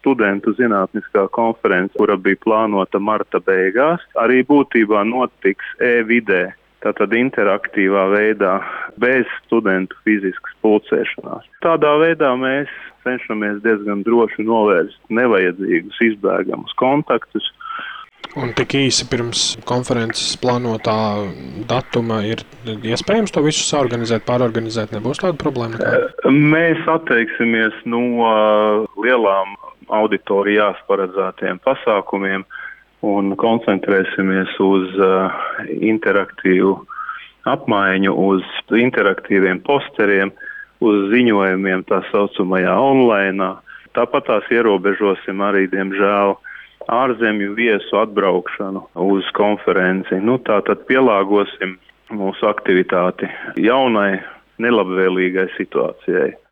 studentu zinātniskā konference, kura bija plānota marta beigās, arī būtībā notiks e-vidē, tātad interaktīvā veidā, bez studentu fiziskas pulcēšanās. Tādā veidā mēs cenšamies diezgan droši novērst nevajadzīgus izbēgamus kontaktus. Un tik īsi pirms konferences plānotā datuma ir iespējams to visu saorganizēt, pārorganizēt, nebūs tāda problēma? Mēs atteiksimies no lielām auditorijās paredzētiem pasākumiem un koncentrēsimies uz interaktīvu apmaiņu, uz interaktīviem posteriem, uz ziņojumiem tā saucamajā online. Tāpat tās ierobežosim arī, diemžēl, ārzemju viesu atbraukšanu uz konferenci. Tātad pielāgosim mūsu aktivitāti jaunai, nelabvēlīgai situācijai.